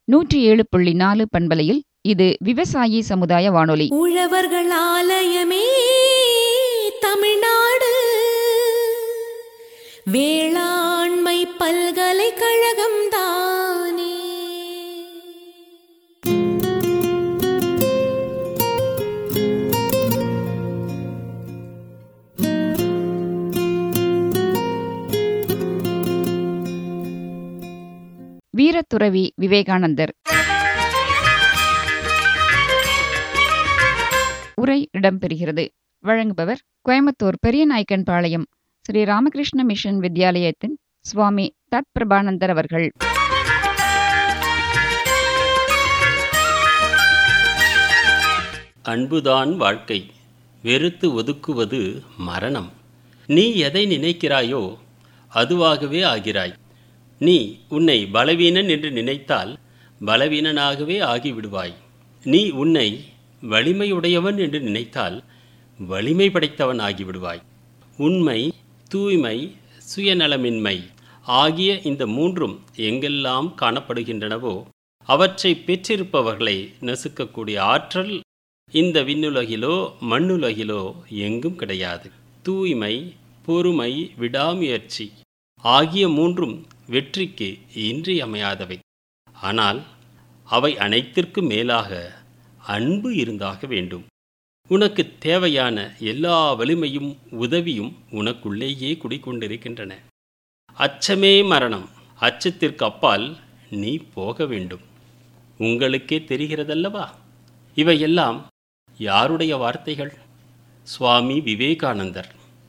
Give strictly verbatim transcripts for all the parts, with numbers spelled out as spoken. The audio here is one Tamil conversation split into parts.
நூற்றி ஏழு புள்ளி நாலு பண்பலையில் இது விவசாயி சமுதாய வானொலி. உழவர்கள் ஆலயமே தமிழ்நாடு, வேளாண்மை பல்கலைக்கழகம் தானே. வீரத்துறவி விவேகானந்தர் உரை இடம்பெறுகிறது. வழங்குபவர் கோயம்புத்தூர் பெரியநாயக்கன் பாளையம் ஸ்ரீ ராமகிருஷ்ண மிஷன் வித்யாலயத்தின் சுவாமி தத் பிரபானந்தர் அவர்கள். அன்புதான் வாழ்க்கை, வெறுத்து ஒதுக்குவது மரணம். நீ எதை நினைக்கிறாயோ அதுவாகவே ஆகிறாய். நீ உன்னை பலவீனன் என்று நினைத்தால் பலவீனனாகவே ஆகிவிடுவாய். நீ உன்னை வலிமையுடையவன் என்று நினைத்தால் வலிமை படைத்தவன் ஆகிவிடுவாய். உண்மை, தூய்மை, சுயநலமின்மை ஆகிய இந்த மூன்றும் எங்கெல்லாம் காணப்படுகின்றனவோ அவற்றை பெற்றிருப்பவர்களை நசுக்கக்கூடிய ஆற்றல் இந்த விண்ணுலகிலோ மண்ணுலகிலோ எங்கும் கிடையாது. தூய்மை, பொறுமை, விடாமுயற்சி ஆகிய மூன்றும் வெற்றிக்கு இன்றியமையாதவை. ஆனால் அவை அனைத்திற்கும் மேலாக அன்பு இருந்தாக வேண்டும். உனக்கு தேவையான எல்லா வலிமையும் உதவியும் உனக்குள்ளேயே குடிக்கொண்டிருக்கின்றன. அச்சமே மரணம். அச்சத்திற்கு அப்பால் நீ போக வேண்டும். உங்களுக்கே தெரிகிறதல்லவா? இவையெல்லாம் யாருடைய வார்த்தைகள்? சுவாமி விவேகானந்தர்.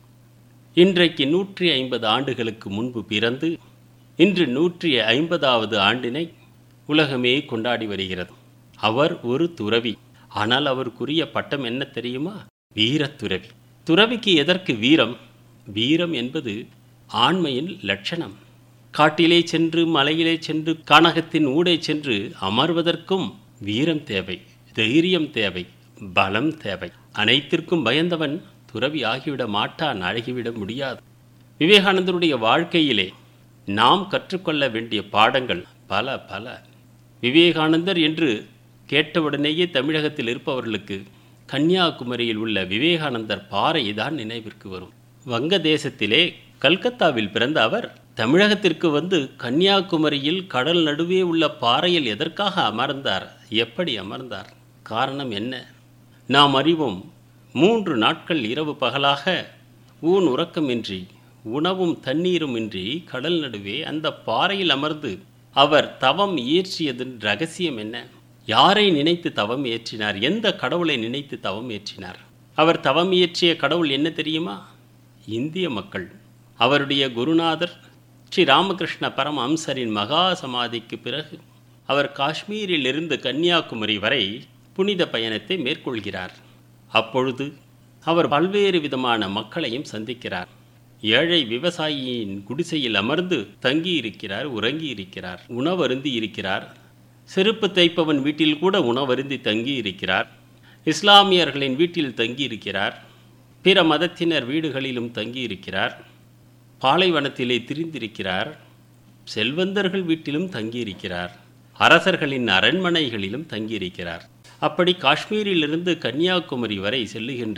இன்றைக்கு நூற்றி ஐம்பது ஆண்டுகளுக்கு முன்பு பிறந்து இன்று நூற்றி ஐம்பதாவது ஆண்டினை உலகமே கொண்டாடி வருகிறது. அவர் ஒரு துறவி. ஆனால் அவருக்குரிய பட்டம் என்ன தெரியுமா? வீரத்துறவி. துறவிக்கு எதற்கு வீரம்? வீரம் என்பது ஆண்மையின் லட்சணம். காட்டிலே சென்று மலையிலே சென்று கானகத்தின் ஊடே சென்று அமர்வதற்கும் வீரம் தேவை, தைரியம் தேவை, பலம் தேவை. அனைத்திற்கும் பயந்தவன் துறவி ஆகிவிட மாட்டான், அழகிவிட முடியாது. விவேகானந்தருடைய வாழ்க்கையிலே நாம் கற்றுக்கொள்ள வேண்டிய பாடங்கள் பல பல. விவேகானந்தர் என்று கேட்டவுடனேயே தமிழகத்தில் இருப்பவர்களுக்கு கன்னியாகுமரியில் உள்ள விவேகானந்தர் பாறை தான் நினைவிற்கு வரும். வங்க தேசத்திலே கல்கத்தாவில் பிறந்த அவர் தமிழகத்திற்கு வந்து கன்னியாகுமரியில் கடல் நடுவே உள்ள பாறையில் எதற்காக அமர்ந்தார்? எப்படி அமர்ந்தார்? காரணம் என்ன? நாம் அறிவோம். மூன்று நாட்கள் இரவு பகலாக ஊன் உறக்கமின்றி உணவும் தண்ணீரும் இன்றி கடல் நடுவே அந்த பாறையில் அமர்ந்து அவர் தவம் இயற்றியதன் ரகசியம் என்ன? யாரை நினைத்து தவம் இயற்றினார்? எந்த கடவுளை நினைத்து தவம் இயற்றினார்? அவர் தவம் இயற்றிய கடவுள் என்ன தெரியுமா? இந்திய மக்கள். அவருடைய குருநாதர் ஸ்ரீ ராமகிருஷ்ண பரமஹம்சரின் மகா சமாதிக்கு பிறகு அவர் காஷ்மீரில் இருந்து கன்னியாகுமரி வரை புனித பயணத்தை மேற்கொள்கிறார். அப்பொழுது அவர் பல்வேறு விதமான மக்களையும் சந்திக்கிறார். ஏழை விவசாயியின் குடிசையில் அமர்ந்து தங்கியிருக்கிறார், உறங்கி இருக்கிறார், உணவருந்தி இருக்கிறார். செருப்பு தைப்பவன் வீட்டில் கூட உணவருந்தி தங்கி இருக்கிறார். இஸ்லாமியர்களின் வீட்டில் தங்கியிருக்கிறார். பிற மதத்தினர் வீடுகளிலும் தங்கியிருக்கிறார். பாலைவனத்திலே திரிந்திருக்கிறார். செல்வந்தர்கள் வீட்டிலும் தங்கியிருக்கிறார். அரசர்களின் அரண்மனைகளிலும் தங்கியிருக்கிறார். அப்படி காஷ்மீரிலிருந்து கன்னியாகுமரி வரை செல்லுகின்ற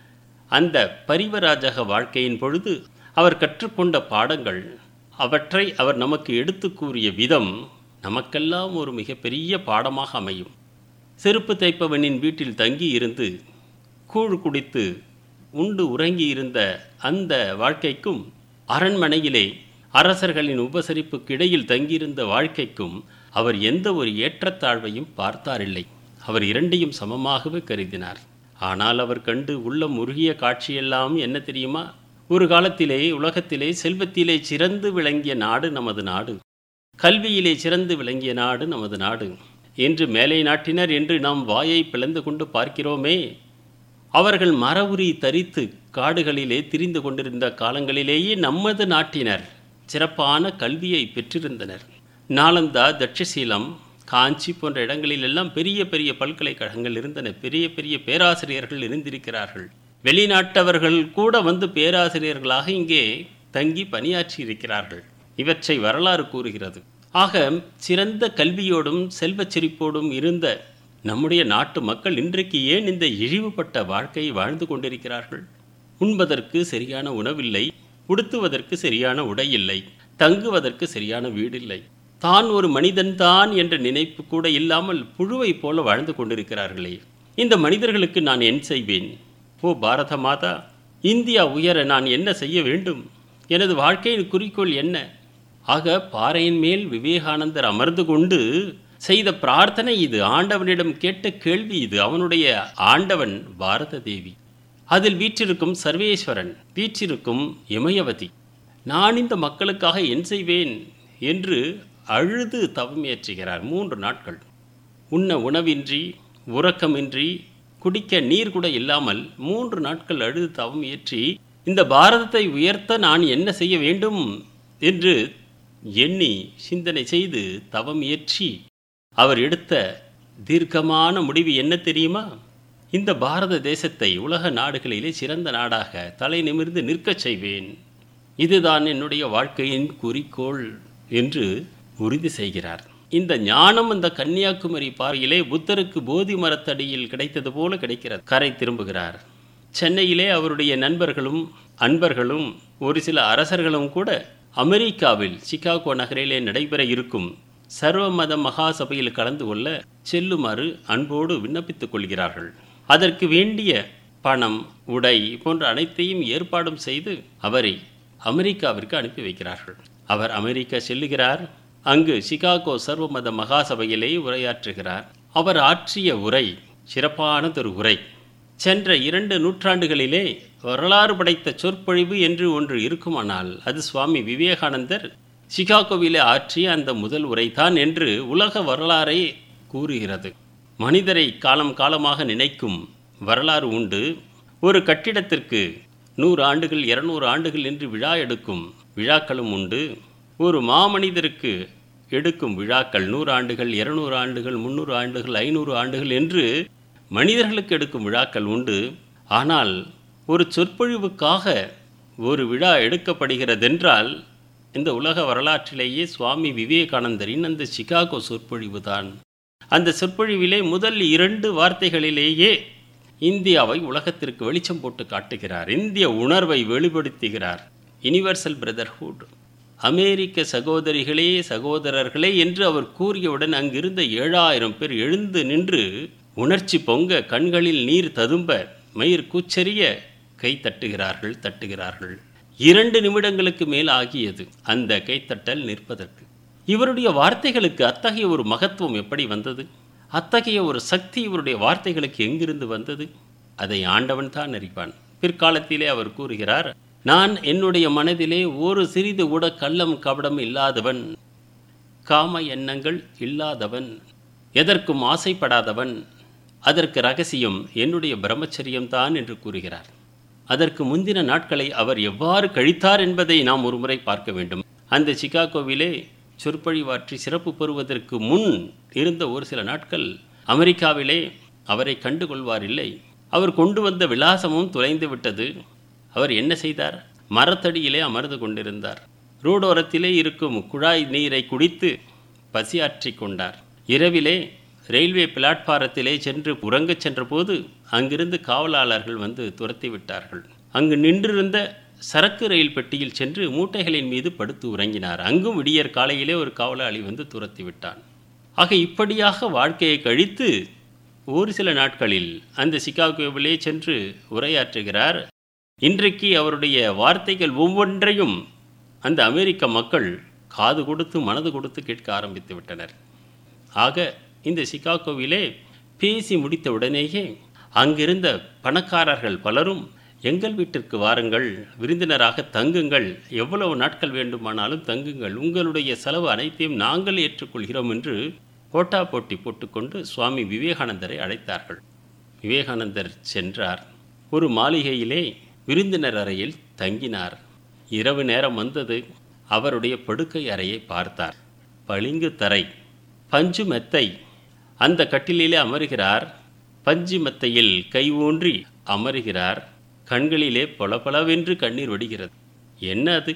அந்த பரிவராஜக வாழ்க்கையின் பொழுது அவர் கற்றுக்கொண்ட பாடங்கள், அவற்றை அவர் நமக்கு எடுத்து கூறிய விதம் நமக்கெல்லாம் ஒரு மிகப்பெரிய பாடமாக அமையும். செருப்பு தைப்பவனின் வீட்டில் தங்கி இருந்து கூழ் குடித்து உண்டு உறங்கி இருந்த அந்த வாழ்க்கைக்கும், அரண்மனையிலே அரசர்களின் உபசரிப்புக்கு இடையில் தங்கியிருந்த வாழ்க்கைக்கும் அவர் எந்த ஒரு ஏற்றத்தாழ்வையும் பார்த்தாரில்லை. அவர் இரண்டையும் சமமாகவே கருதினார். ஆனால் அவர் கண்டு உள்ளம் உருகிய காட்சியெல்லாம் என்ன தெரியுமா? ஒரு காலத்திலே உலகத்திலே செல்வத்திலே சிறந்து விளங்கிய நாடு நமது நாடு, கல்வியிலே சிறந்து விளங்கிய நாடு நமது நாடு என்று மேலை நாட்டினர் என்று நாம் வாயை பிளந்து கொண்டு பார்க்கிறோமே, அவர்கள் மரவுரி தரித்து காடுகளிலே திரிந்து கொண்டிருந்த காலங்களிலேயே நமது நாட்டினர் சிறப்பான கல்வியை பெற்றிருந்தனர். நாலந்தா, தட்சசீலம், காஞ்சி போன்ற இடங்களில் எல்லாம் பெரிய பெரிய பல்கலைக்கழகங்கள் இருந்தன. பெரிய பெரிய பேராசிரியர்கள் இருந்திருக்கிறார்கள். வெளிநாட்டவர்கள் கூட வந்து பேராசிரியர்களாக இங்கே தங்கி பணியாற்றி இருக்கிறார்கள். இவற்றை வரலாறு கூறுகிறது. ஆக சிறந்த கல்வியோடும் செல்வச் செழிப்போடும் இருந்த நம்முடைய நாட்டு மக்கள் இன்றைக்கு ஏன் இந்த இழிவுபட்ட வாழ்க்கையை வாழ்ந்து கொண்டிருக்கிறார்கள்? உண்பதற்கு சரியான உணவில்லை, உடுத்துவதற்கு சரியான உடை இல்லை, தங்குவதற்கு சரியான வீடில்லை. தான் ஒரு மனிதன்தான் என்ற நினைப்பு கூட இல்லாமல் புழுவை போல வாழ்ந்து கொண்டிருக்கிறார்களே. இந்த மனிதர்களுக்கு நான் என்ன செய்வேன்? ஓ பாரத மாதா, இந்தியா உயர நான் என்ன செய்ய வேண்டும்? எனது வாழ்க்கையின் குறிக்கோள் என்ன? ஆக பாறையின் மேல் விவேகானந்தர் அமர்ந்து கொண்டு செய்த பிரார்த்தனை இது. ஆண்டவனிடம் கேட்ட கேள்வி இது. அவனுடைய ஆண்டவன் பாரத தேவி, அதில் வீற்றிருக்கும் சர்வேஸ்வரன், வீற்றிருக்கும் இமயவதி. நான் இந்த மக்களுக்காக என் செய்வேன் என்று அழுது தவமியற்றுகிறார். மூன்று நாட்கள் உண்ண உணவின்றி, உறக்கமின்றி, குடிக்க நீர் கூட இல்லாமல் மூன்று நாட்கள் அழுது தவம் இயற்றி இந்த பாரதத்தை உயர்த்த நான் என்ன செய்ய வேண்டும் என்று எண்ணி சிந்தனை செய்து தவம் இயற்றி அவர் எடுத்த தீர்க்கமான முடிவு என்ன தெரியுமா? இந்த பாரத தேசத்தை உலக நாடுகளிலே சிறந்த நாடாக தலை நிமிர்ந்து நிற்கச் செய்வேன். இதுதான் என்னுடைய வாழ்க்கையின் குறிக்கோள் என்று உறுதி செய்கிறார். இந்த ஞானம் அந்த கன்னியாகுமரி பாறையிலே புத்தருக்கு போதி மரத்தடியில் கிடைத்தது போல கிடைக்கிறது. கரை திரும்புகிறார். சென்னையிலே அவருடைய நண்பர்களும் அன்பர்களும் ஒரு சில அரசர்களும் கூட அமெரிக்காவில் சிகாகோ நகரிலே நடைபெற இருக்கும் சர்வ மத மகாசபையில் கலந்து கொள்ள செல்லுமாறு அன்போடு விண்ணப்பித்துக் கொள்கிறார்கள். அதற்கு வேண்டிய பணம், உடை போன்ற அனைத்தையும் ஏற்பாடும் செய்து அவரை அமெரிக்காவிற்கு அனுப்பி வைக்கிறார்கள். அவர் அமெரிக்கா செல்லுகிறார். அங்கு சிகாகோ சர்வ மத மகாசபையிலே உரையாற்றுகிறார். அவர் ஆற்றிய உரை சிறப்பானதொரு உரை. சென்ற இரண்டு நூற்றாண்டுகளிலே வரலாறு படைத்த சொற்பொழிவு என்று ஒன்று இருக்குமானால் அது சுவாமி விவேகானந்தர் சிகாகோவிலே ஆற்றிய அந்த முதல் உரைதான் என்று உலக வரலாறை கூறுகிறது. மனிதரை காலம் காலமாக நினைக்கும் வரலாறு உண்டு. ஒரு கட்டிடத்திற்கு நூறு ஆண்டுகள், இருநூறு ஆண்டுகள் என்று விழா எடுக்கும் விழாக்களும் உண்டு. ஒரு மாமனிதருக்கு எடுக்கும் விழாக்கள் நூறு ஆண்டுகள், இருநூறு ஆண்டுகள், முந்நூறு ஆண்டுகள், ஐநூறு ஆண்டுகள் என்று மனிதர்களுக்கு எடுக்கும் விழாக்கள் உண்டு. ஆனால் ஒரு சொற்பொழிவுக்காக ஒரு விழா எடுக்கப்படுகிறதென்றால் இந்த உலக வரலாற்றிலேயே சுவாமி விவேகானந்தரின் அந்த சிகாகோ சொற்பொழிவு தான். அந்த சொற்பொழிவிலே முதல் இரண்டு வார்த்தைகளிலேயே இந்தியாவை உலகத்திற்கு வெளிச்சம் போட்டு காட்டுகிறார். இந்திய உணர்வை வெளிப்படுத்துகிறார். யுனிவர்சல் பிரதர்ஹுட், அமெரிக்க சகோதரிகளே சகோதரர்களே என்று அவர் கூறியவுடன் அங்கிருந்த ஏழாயிரம் பேர் எழுந்து நின்று உணர்ச்சி பொங்க, கண்களில் நீர் ததும்ப, மயிர் கூச்சரிய கை தட்டுகிறார்கள் தட்டுகிறார்கள் இரண்டு நிமிடங்களுக்கு மேல் ஆகியது அந்த கைத்தட்டல் நிற்பதற்கு. இவருடைய வார்த்தைகளுக்கு அத்தகைய ஒரு மகத்துவம் எப்படி வந்தது? அத்தகைய ஒரு சக்தி இவருடைய வார்த்தைகளுக்கு எங்கிருந்து வந்தது? அதை ஆண்டவன் தான் அறிவான். பிற்காலத்திலே அவர் கூறுகிறார், நான் என்னுடைய மனதிலே ஒரு சிறிது கூட கள்ளம் கபடம் இல்லாதவன், காம எண்ணங்கள் இல்லாதவன், எதற்கும் ஆசைப்படாதவன். அதற்கு ரகசியம் என்னுடைய பிரம்மச்சரியம்தான் என்று கூறுகிறார். அதற்கு முந்தின நாட்களை அவர் எவ்வாறு கழித்தார் என்பதை நாம் ஒருமுறை பார்க்க வேண்டும். அந்த சிகாகோவிலே சொற்பொழிவாற்றி சிறப்பு பெறுவதற்கு முன் இருந்த ஒரு சில நாட்கள் அமெரிக்காவிலே அவரை கண்டுகொள்வார் இல்லை. அவர் கொண்டு வந்த விலாசமும் தொலைந்து விட்டது. அவர் என்ன செய்தார்? மரத்தடியிலே அமர்ந்து கொண்டிருந்தார். ரோடோரத்திலே இருக்கும் குழாய் நீரை குடித்து பசியாற்றி கொண்டார். இரவிலே ரயில்வே பிளாட்பாரத்திலே சென்று உறங்கச் சென்ற போது அங்கிருந்து காவலாளர்கள் வந்து துரத்தி விட்டார்கள். அங்கு நின்றிருந்த சரக்கு ரயில் பெட்டியில் சென்று மூட்டைகளின் மீது படுத்து உறங்கினார். அங்கும் விடியற் காலையிலே ஒரு காவலாளி வந்து துரத்தி விட்டான். ஆக இப்படியாக வாழ்க்கையை கழித்து ஒரு சில நாட்களில் அந்த சிகாகோவிலே சென்று உரையாற்றுகிறார். இன்றைக்கு அவருடைய வார்த்தைகள் ஒவ்வொன்றையும் அந்த அமெரிக்க மக்கள் காது கொடுத்து மனது கொடுத்து கேட்க ஆரம்பித்து விட்டனர். ஆக இந்த சிகாகோவிலே பேசி முடித்த உடனேயே அங்கிருந்த பணக்காரர்கள் பலரும், எங்கள் வீட்டிற்கு வாருங்கள், விருந்தினராக தங்குங்கள், எவ்வளவு நாட்கள் வேண்டுமானாலும் தங்குங்கள், உங்களுடைய செலவு அனைத்தையும் நாங்கள் ஏற்றுக்கொள்கிறோம் என்று போட்டா போட்டி போட்டுக்கொண்டு சுவாமி விவேகானந்தரை அழைத்தார்கள். விவேகானந்தர் சென்றார். ஒரு மாளிகையிலே விருந்தினர் அறையில் தங்கினார். இரவு நேரம் வந்தது. அவருடைய படுக்கை அறையை பார்த்தார். பளிங்கு தரை, பஞ்சு மெத்தை. அந்த கட்டிலே அமருகிறார். பஞ்சு மெத்தையில் கை ஊன்றி அமருகிறார். கண்களிலே பளபளவென்று கண்ணீர் வடிகிறது. என்ன அது?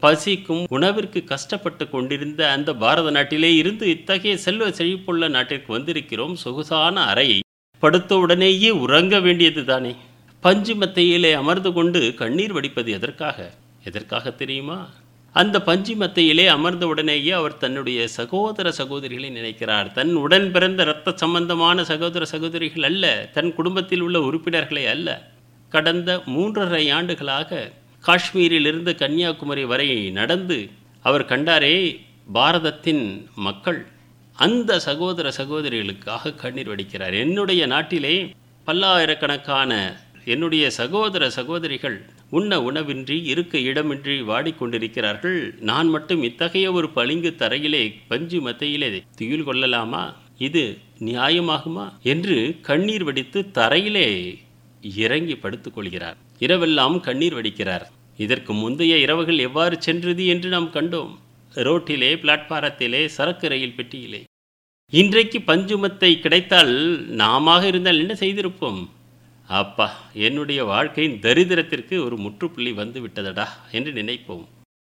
பசிக்கும் உணவிற்கு கஷ்டப்பட்டு கொண்டிருந்த அந்த பாரத நாட்டிலே இருந்து இத்தகைய செல்வ செழிப்புள்ள நாட்டிற்கு வந்திருக்கிறோம். சொகுசான அறையை படுத்த உடனேயே உறங்க வேண்டியது தானே. பஞ்சு மெத்தையிலே அமர்ந்து கொண்டு கண்ணீர் வடிப்பது எதற்காக? எதற்காக தெரியுமா? அந்த பஞ்சு மெத்தையிலே அமர்ந்த உடனேயே அவர் தன்னுடைய சகோதர சகோதரிகளை நினைக்கிறார். தன் உடன் பிறந்த இரத்த சம்பந்தமான சகோதர சகோதரிகள் அல்ல, தன் குடும்பத்தில் உள்ள உறுப்பினர்களை அல்ல. கடந்த மூன்றரை ஆண்டுகளாக காஷ்மீரிலிருந்து கன்னியாகுமரி வரை நடந்து அவர் கண்டாரே பாரதத்தின் மக்கள், அந்த சகோதர சகோதரிகளுக்காக கண்ணீர் வடிக்கிறார். என்னுடைய நாட்டிலே பல்லாயிரக்கணக்கான என்னுடைய சகோதர சகோதரிகள் உண்ண உணவின்றி இருக்க இடமின்றி வாடிக்கொண்டிருக்கிறார்கள். நான் மட்டும் இத்தகைய ஒரு பளிங்கு தரையிலே பஞ்சு மத்தையிலே துயில் கொள்ளலாமா? இது நியாயமாகுமா என்று கண்ணீர் வடித்து தரையிலே இறங்கி படுத்துக் கொள்கிறார். இரவெல்லாம் கண்ணீர் வடிக்கிறார். இதற்கு முந்தைய இரவுகள் எவ்வாறு சென்றது என்று நாம் கண்டோம். ரோட்டிலே, பிளாட்பாரத்திலே, சரக்கு ரயில் பெட்டியிலே. இன்றைக்கு பஞ்சுமத்தை கிடைத்தால் நாம இருந்தால் என்ன செய்திருப்போம்? அப்பா, என்னுடைய வாழ்க்கையின் தரித்திரத்திற்கு ஒரு முற்றுப்புள்ளி வந்து விட்டதடா என்று நினைப்போம்.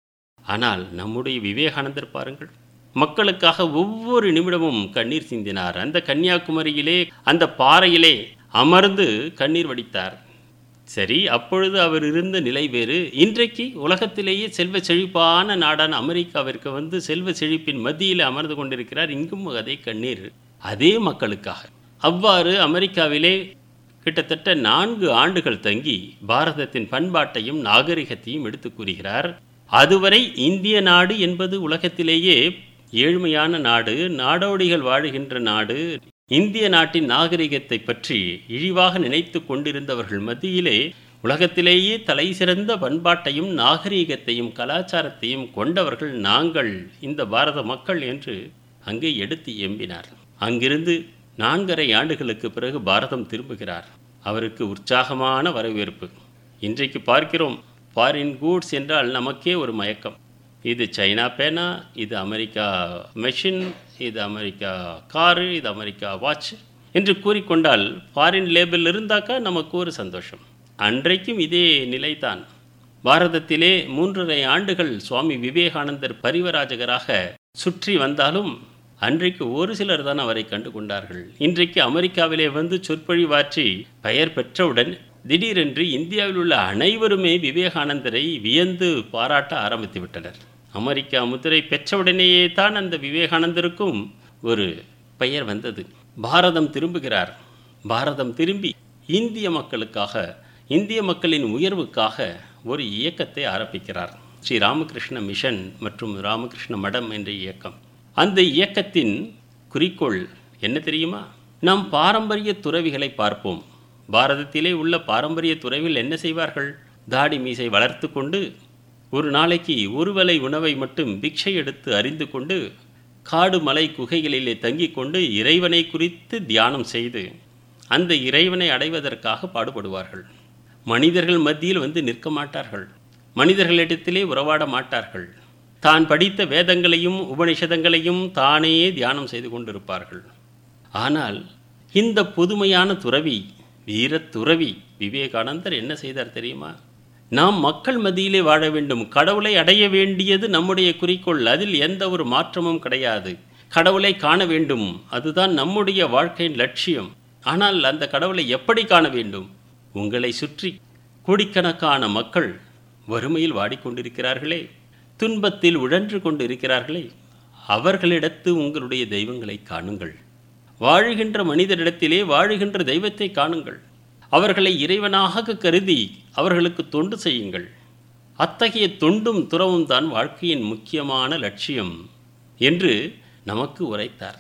ஆனால் நம்முடைய விவேகானந்தர் பாருங்கள், மக்களுக்காக ஒவ்வொரு நிமிடமும் கண்ணீர் சிந்தினார். அந்த கன்னியாகுமரியிலே அந்த பாறையிலே அமர்ந்து கண்ணீர் வடித்தார். சரி, அப்பொழுது அவர் இருந்த நிலை வேறு. இன்றைக்கு உலகத்திலேயே செல்வ செழிப்பான நாடான அமெரிக்காவிற்கு வந்து செல்வ செழிப்பின் மத்தியில் அமர்ந்து கொண்டிருக்கிறார். இங்கும் அதே கண்ணீர், அதே மக்களுக்காக. அவ்வாறு அமெரிக்காவிலே கிட்டத்தட்ட நான்கு ஆண்டுகள் தங்கி பாரதத்தின் பண்பாட்டையும் நாகரிகத்தையும் எடுத்து கூறுகிறார். அதுவரை இந்திய நாடு என்பது உலகத்திலேயே ஏழ்மையான நாடு, நாடோடிகள் வாழுகின்ற நாடு, இந்திய நாட்டின் நாகரிகத்தை பற்றி இழிவாக நினைத்து கொண்டிருந்தவர்கள் மத்தியிலே உலகத்திலேயே தலை சிறந்த பண்பாட்டையும் நாகரிகத்தையும் கலாச்சாரத்தையும் கொண்டவர்கள் நாங்கள், இந்த பாரத மக்கள் என்று அங்கே எடுத்து எம்பினார். அங்கிருந்து நான்கரை ஆண்டுகளுக்கு பிறகு பாரதம் திரும்புகிறார். அவருக்கு உற்சாகமான வரவேற்பு. இன்றைக்கு பார்க்கிறோம், ஃபாரின் கூட்ஸ் என்றால் நமக்கே ஒரு மயக்கம். இது சைனா பேனா, இது அமெரிக்கா மெஷின், இது அமெரிக்கா காரு, இது அமெரிக்கா வாட்ச் என்று கூறிக்கொண்டால் ஃபாரின் லேபிள் இருந்தாக்கா நமக்கு ஒரு சந்தோஷம். அன்றைக்கும் இதே நிலைதான். பாரதத்திலே மூன்றரை ஆண்டுகள் சுவாமி விவேகானந்தர் பரிவராஜகராக சுற்றி வந்தாலும் அன்றைக்கு ஒரு சிலர் தான் அவரை கண்டு கொண்டார்கள். இன்றைக்கு அமெரிக்காவிலே வந்து சொற்பொழிவாற்றி பெயர் பெற்றவுடன் திடீரென்று இந்தியாவில் உள்ள அனைவருமே விவேகானந்தரை வியந்து பாராட்ட ஆரம்பித்து விட்டனர். அமெரிக்கா முத்திரை பெற்றவுடனேயே தான் அந்த விவேகானந்தருக்கும் ஒரு பெயர் வந்தது. பாரதம் திரும்புகிறார். பாரதம் திரும்பி இந்திய மக்களுக்காக, இந்திய மக்களின் உயர்வுக்காக ஒரு இயக்கத்தை ஆரம்பிக்கிறார். ஸ்ரீ ராமகிருஷ்ண மிஷன் மற்றும் ராமகிருஷ்ண மடம் என்ற இயக்கம். அந்த இயக்கத்தின் குறிக்கோள் என்ன தெரியுமா? நாம் பாரம்பரிய துறவிகளை பார்ப்போம். பாரதத்திலே உள்ள பாரம்பரிய துறவிகள் என்ன செய்வார்கள்? தாடி மீசை வளர்த்து கொண்டு ஒரு நாளைக்கு ஒருவேளை உணவை மட்டும் பிக்ஷை எடுத்து அறிந்து கொண்டு காடு மலை குகைகளிலே தங்கிக் கொண்டு இறைவனை குறித்து தியானம் செய்து அந்த இறைவனை அடைவதற்காக பாடுபடுவார்கள். மனிதர்கள் மத்தியில் வந்து நிற்க மாட்டார்கள். மனிதர்களிடத்திலே உறவாட மாட்டார்கள். தான் படித்த வேதங்களையும் உபனிஷதங்களையும் தானே தியானம் செய்து கொண்டிருப்பார்கள். ஆனால் இந்த புதுமையான துறவி, வீர துறவி விவேகானந்தர் என்ன செய்தார் தெரியுமா? நாம் மக்கள் மத்தியிலே வாழ வேண்டும், கடவுளை அடைய வேண்டியது நம்முடைய குறிக்கோள், அதில் எந்த ஒரு மாற்றமும் கிடையாது. கடவுளை காண வேண்டும், அதுதான் நம்முடைய வாழ்க்கையின் லட்சியம். ஆனால் அந்த கடவுளை எப்படி காண வேண்டும்? உங்களை சுற்றி கோடிக்கணக்கான மக்கள் வறுமையில் வாடிக்கொண்டிருக்கிறார்களே, துன்பத்தில் உழன்று கொண்டு இருக்கிறார்களே, அவர்களிடத்து உங்களுடைய தெய்வங்களை காணுங்கள். வாழுகின்ற மனிதரிடத்திலே வாழுகின்ற தெய்வத்தை காணுங்கள். அவர்களை இறைவனாக கருதி அவர்களுக்கு தொண்டு செய்யுங்கள். அத்தகைய தொண்டும் துறவும் தான் வாழ்க்கையின் முக்கியமான லட்சியம் என்று நமக்கு உரைத்தார்.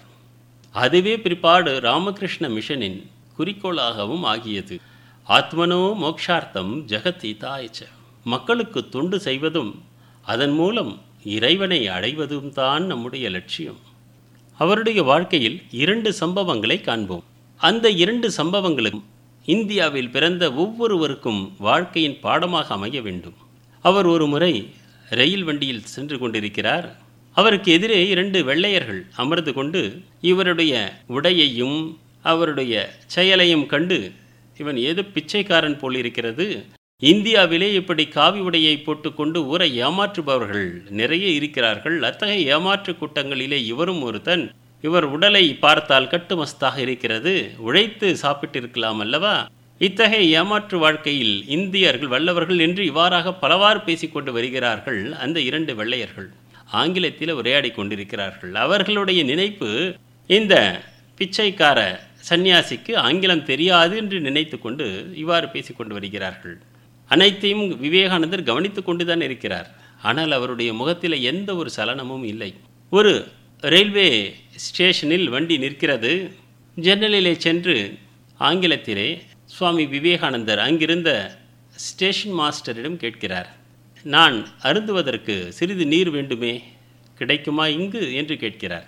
அதுவே பிற்பாடு ராமகிருஷ்ண மிஷனின் குறிக்கோளாகவும் ஆகியது. ஆத்மனோ மோக்ஷார்த்தம் ஜெகத் ஹிதாயச்ச. மக்களுக்கு தொண்டு செய்வதும் அதன் மூலம் இறைவனை அடைவதும் தான் நம்முடைய லட்சியம். அவருடைய வாழ்க்கையில் இரண்டு சம்பவங்களை காண்போம். அந்த இரண்டு சம்பவங்களும் இந்தியாவில் பிறந்த ஒவ்வொருவருக்கும் வாழ்க்கையின் பாடமாக அமைய வேண்டும். அவர் ஒரு முறை ரயில் வண்டியில் சென்று கொண்டிருக்கிறார். அவருக்கு எதிரே இரண்டு வெள்ளையர்கள் அமர்ந்து கொண்டு இவருடைய உடையையும் அவருடைய செயலையும் கண்டு, இவன் ஏதோ பிச்சைக்காரன் போல் இருக்கிறது, இந்தியாவிலே இப்படி காவி உடையை போட்டுக்கொண்டு ஊரை ஏமாற்றுபவர்கள் நிறைய இருக்கிறார்கள். அத்தகைய ஏமாற்று கூட்டங்களிலே இவரும் ஒருத்தன். இவர் உடலை பார்த்தால் கட்டுமஸ்தாக இருக்கிறது, உழைத்து சாப்பிட்டிருக்கலாம் அல்லவா? இத்தகைய ஏமாற்று வாழ்க்கையில் இந்தியர்கள் வல்லவர்கள் என்று இவ்வாறாக பலவாறு பேசிக்கொண்டு வருகிறார்கள். அந்த இரண்டு வெள்ளையர்கள் ஆங்கிலத்தில் உரையாடி கொண்டிருக்கிறார்கள். அவர்களுடைய நினைப்பு இந்த பிச்சைக்கார சந்நியாசிக்கு ஆங்கிலம் தெரியாது என்று நினைத்து கொண்டு இவ்வாறு பேசிக்கொண்டு வருகிறார்கள். அனைத்தையும் விவேகானந்தர் கவனித்து கொண்டுதான் இருக்கிறார். ஆனால் அவருடைய முகத்தில் எந்த ஒரு சலனமும் இல்லை. ஒரு ரயில்வே ஸ்டேஷனில் வண்டி நிற்கிறது. ஜன்னலிலே சென்று ஆங்கிலத்திலே சுவாமி விவேகானந்தர் அங்கிருந்த ஸ்டேஷன் மாஸ்டரிடம் கேட்கிறார், நான் அருந்துவதற்கு சிறிது நீர் வேண்டுமே, கிடைக்குமா இங்கு என்று கேட்கிறார்.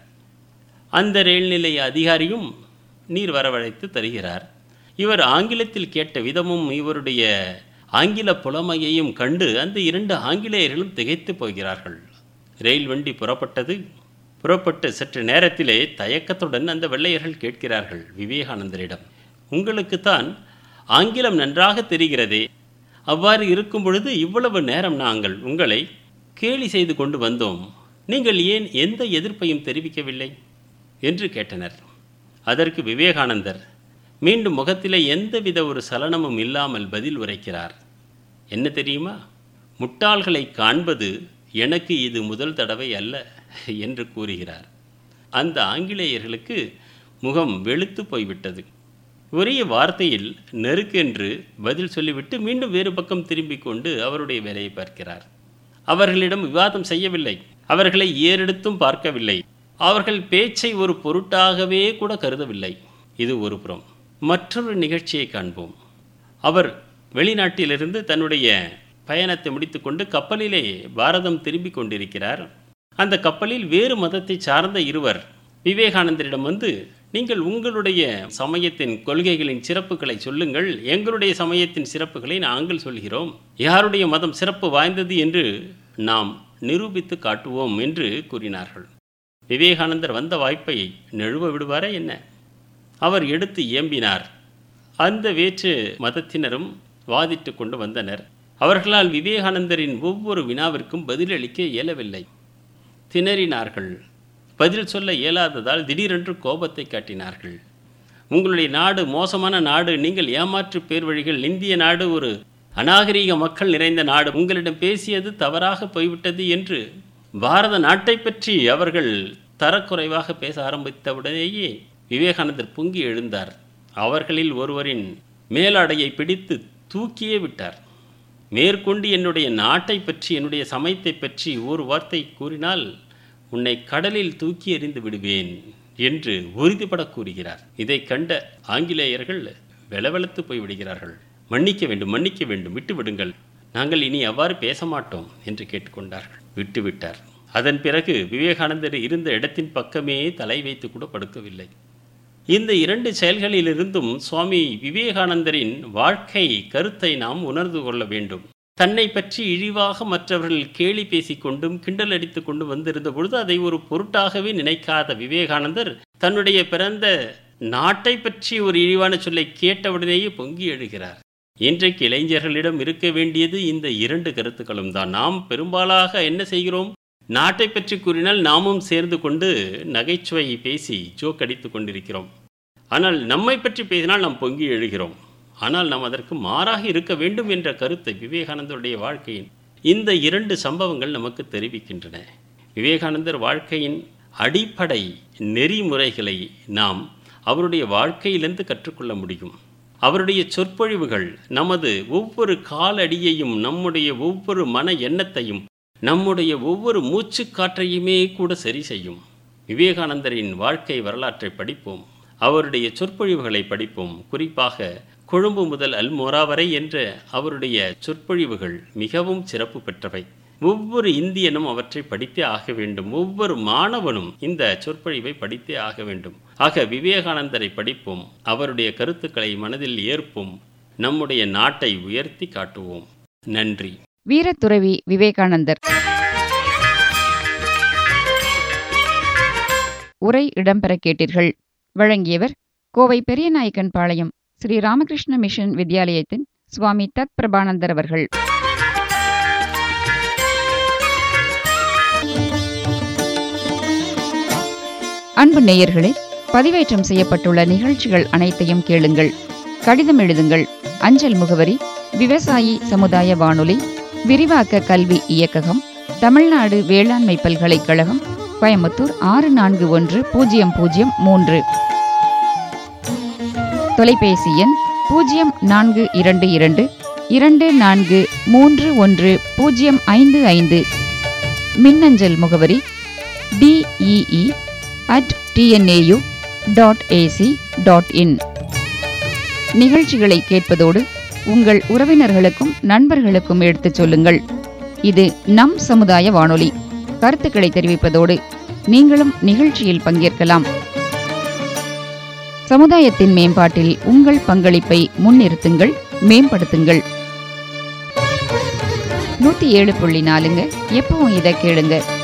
அந்த ரயில் நிலைய அதிகாரியும் நீர் வரவழைத்து தருகிறார். இவர் ஆங்கிலத்தில் கேட்ட விதமும் இவருடைய ஆங்கில புலமையையும் கண்டு அந்த இரண்டு ஆங்கிலேயர்களும் திகைத்து போகிறார்கள். ரயில் வண்டி புறப்பட்டது. புறப்பட்டு சற்று நேரத்திலே தயக்கத்துடன் அந்த வெள்ளையர்கள் கேட்கிறார்கள் விவேகானந்தரிடம், உங்களுக்குத்தான் ஆங்கிலம் நன்றாக தெரிகிறதே, அவ்வாறு இருக்கும் பொழுது இவ்வளவு நேரம் நாங்கள் உங்களை கேலி செய்து கொண்டு வந்தோம், நீங்கள் ஏன் எந்த எதிர்ப்பையும் தெரிவிக்கவில்லை என்று கேட்டனர். அதற்கு விவேகானந்தர் மீண்டும் முகத்திலே எந்தவித ஒரு சலனமும் இல்லாமல் பதில் உரைக்கிறார். என்ன தெரியுமா, முட்டாள்களை காண்பது எனக்கு இது முதல் தடவை அல்ல என்று கூறுகிறார். அந்த ஆங்கிலேயர்களுக்கு முகம் வெளுத்து போய்விட்டது. ஒரே வார்த்தையில் நெருக்கென்று பதில் சொல்லிவிட்டு மீண்டும் வேறு பக்கம் திரும்பிக் கொண்டு அவருடைய வேலையை பார்க்கிறார். அவர்களிடம் விவாதம் செய்யவில்லை, அவர்களை ஏறெடுத்தும் பார்க்கவில்லை, அவர்கள் பேச்சை ஒரு பொருட்டாகவே கூட கருதவில்லை. இது ஒரு புறம். மற்றொரு நிகழ்ச்சியை காண்போம். அவர் வெளிநாட்டிலிருந்து தன்னுடைய பயணத்தை முடித்துக்கொண்டு கப்பலிலே பாரதம் திரும்பி கொண்டிருக்கிறார். அந்த கப்பலில் வேறு மதத்தை சார்ந்த இருவர் விவேகானந்தரிடம் வந்து, நீங்கள் உங்களுடைய சமயத்தின் கொள்கைகளின் சிறப்புகளை சொல்லுங்கள், எங்களுடைய சமயத்தின் சிறப்புகளை நாங்கள் சொல்கிறோம், யாருடைய மதம் சிறப்பு வாய்ந்தது என்று நாம் நிரூபித்து காட்டுவோம் என்று கூறினார்கள். விவேகானந்தர் வந்த வாய்ப்பை நழுவ விடுவாரா என்ன? அவர் எடுத்து ஏம்பினார். அந்த வேற்று மதத்தினரும் வாதிட்டு கொண்டு வந்தனர். அவர்களால் விவேகானந்தரின் ஒவ்வொரு வினாவிற்கும் பதிலளிக்க இயலவில்லை. திணறினார்கள். பதில் சொல்ல இயலாததால் திடீரென்று கோபத்தை காட்டினார்கள். உங்களுடைய நாடு மோசமான நாடு, நீங்கள் ஏமாற்று பேர் வழிகள், இந்திய நாடு ஒரு அநாகரீக மக்கள் நிறைந்த நாடு, உங்களிடம் பேசியது தவறாக போய்விட்டது என்று பாரத நாட்டை பற்றி அவர்கள் தரக்குறைவாக பேச ஆரம்பித்தவுடனேயே விவேகானந்தர் பொங்கி எழுந்தார். அவர்களில் ஒருவரின் மேலாடையை பிடித்து தூக்கியே விட்டார். மேற்கொண்டு என்னுடைய நாட்டை பற்றி, என்னுடைய சமயத்தை பற்றி ஒரு வார்த்தை கூறினால் உன்னை கடலில் தூக்கி எறிந்து விடுவேன் என்று உறுதிபட கூறுகிறார். இதை கண்ட ஆங்கிலேயர்கள் வெளவெளத்து போய்விடுகிறார்கள். மன்னிக்க வேண்டும், மன்னிக்க வேண்டும், விட்டு விடுங்கள், நாங்கள் இனி அவ்வாறு பேச மாட்டோம் என்று கேட்டுக்கொண்டார்கள். விட்டுவிட்டார். அதன் பிறகு விவேகானந்தர் இருந்த இடத்தின் பக்கமே தலை வைத்து கூட படுக்கவில்லை. இந்த இரண்டு செயல்களிலிருந்தும் சுவாமி விவேகானந்தரின் வாழ்க்கை கருத்தை நாம் உணர்ந்து கொள்ள வேண்டும். தன்னை பற்றி இழிவாக மற்றவர்கள் கேலி பேசிக்கொண்டும் கிண்டல் அடித்து கொண்டு வந்திருந்த பொழுது அதை ஒரு பொருட்டாகவே நினைக்காத விவேகானந்தர் தன்னுடைய பிறந்த நாட்டை பற்றி ஒரு இழிவான சொல்லை கேட்டவுடனேயே பொங்கி எழுகிறார். இன்றைக்கு இளைஞர்களிடம் இருக்க வேண்டியது இந்த இரண்டு கருத்துக்களும் தான். நாம் பெரும்பாலாக என்ன செய்கிறோம், நாட்டை பற்றி கூறினால் நாமும் சேர்ந்து கொண்டு நகைச்சுவை பேசி ஜோக் அடித்து கொண்டிருக்கிறோம். ஆனால் நம்மை பற்றி பேசினால் நாம் பொங்கி எழுகிறோம். ஆனால் நாம் அதற்கு மாறாக இருக்க வேண்டும் என்ற கருத்தை விவேகானந்தருடைய வாழ்க்கையின் இந்த இரண்டு சம்பவங்கள் நமக்கு தெரிவிக்கின்றன. விவேகானந்தர் வாழ்க்கையின் அடிப்படை நெறிமுறைகளை நாம் அவருடைய வாழ்க்கையிலிருந்து கற்றுக்கொள்ள முடியும். அவருடைய சொற்பொழிவுகள் நமது ஒவ்வொரு காலடியையும், நம்முடைய ஒவ்வொரு மன எண்ணத்தையும், நம்முடைய ஒவ்வொரு மூச்சு காற்றையுமே கூட சரி செய்யும். விவேகானந்தரின் வாழ்க்கை வரலாற்றை படிப்போம், அவருடைய சொற்பொழிவுகளை படிப்போம். குறிப்பாக கொழும்பு முதல் அல்மோரா வரை என்ற அவருடைய சொற்பொழிவுகள் மிகவும் சிறப்பு பெற்றவை. ஒவ்வொரு இந்தியனும் அவற்றை படித்தே ஆக வேண்டும். ஒவ்வொரு மாணவனும் இந்த சொற்பொழிவை படித்தே ஆக வேண்டும். ஆக விவேகானந்தரை படிப்போம், அவருடைய கருத்துக்களை மனதில் ஏற்போம், நம்முடைய நாட்டை உயர்த்தி காட்டுவோம். நன்றி. வீரத்துறவி விவேகானந்தர் உரை இடம்பெற கேட்டீர்கள். வழங்கியவர் கோவை பெரியநாயக்கன் பாளையம் ஸ்ரீ ராமகிருஷ்ண மிஷன் வித்யாலயத்தின் சுவாமி தத் பிரபானந்தர் அவர்கள். அன்பு நேயர்களே, பதிவேற்றம் செய்யப்பட்டுள்ள நிகழ்ச்சிகள் அனைத்தையும் கேளுங்கள். கடிதம் எழுதுங்கள். அஞ்சல் முகவரி விவசாயி சமுதாய வானொலி, விரிவாக்க கல்வி இயக்ககம், தமிழ்நாடு வேளாண்மை பல்கலைக்கழகம், கோயம்புத்தூர் ஆறு நான்கு ஒன்று பூஜ்ஜியம் பூஜ்ஜியம் மூன்று. தொலைபேசி எண் பூஜ்ஜியம் நான்கு இரண்டு இரண்டு இரண்டு நான்கு மூன்று ஒன்று பூஜ்ஜியம் ஐந்து ஐந்து. மின்னஞ்சல் முகவரி DEE at TNAU dot AC dot in. நிகழ்ச்சிகளை கேட்பதோடு உங்கள் உறவினர்களுக்கும் நண்பர்களுக்கும் எடுத்துச் சொல்லுங்கள். இது நம் சமுதாய வானொலி. கருத்துக்களை தெரிவிப்பதோடு நீங்களும் நிகழ்ச்சியில் பங்கேற்கலாம். சமுதாயத்தின் மேம்பாட்டில் உங்கள் பங்களிப்பை முன்னிறுத்துங்கள், மேம்படுத்துங்கள். நூத்தி ஏழு புள்ளி நாலுங்க எப்பவும் இதை கேளுங்க.